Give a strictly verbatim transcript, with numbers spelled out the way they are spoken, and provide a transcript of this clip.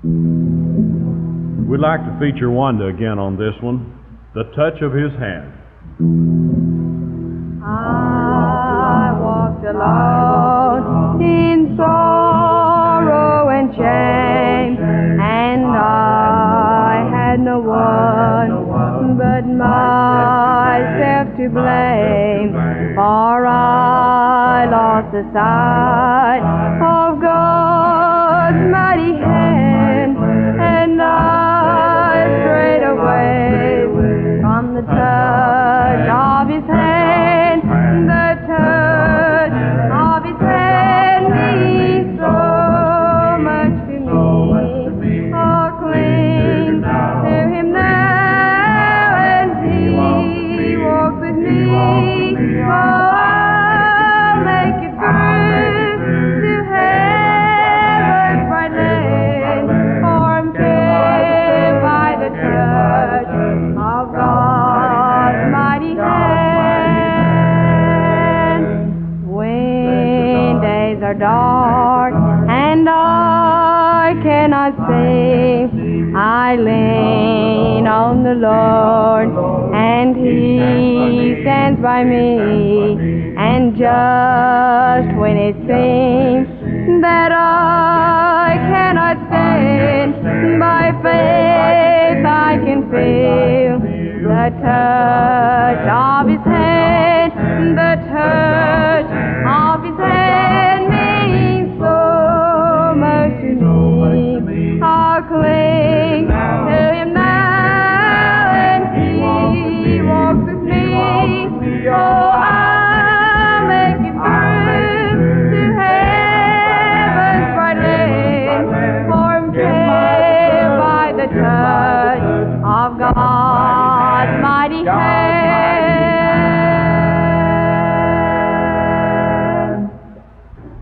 We'd like to feature Wanda again on this one, The Touch of His Hand. I walked alone in sorrow and shame, and I had no one but myself to blame, for I lost the sight of God's mighty hand, and I strayed away from the touch of His hand. The touch of His hand means so much to me. Oh, cling to Him now, and He walks with me. Oh, I'll make it through to heaven's bright land, for I'm kept by the touch of God's mighty hand. When days are dark and I cannot see, I lean on the Lord, and He stands by me. And just when it seems that I cannot stand, by faith I can feel the touch of His hand. The touch of His hand means so much to me. I'll cling to Him now, and He walks with me. Oh, I'll make it through to heaven's bright land, for I'm kept by the touch of God's mighty hand.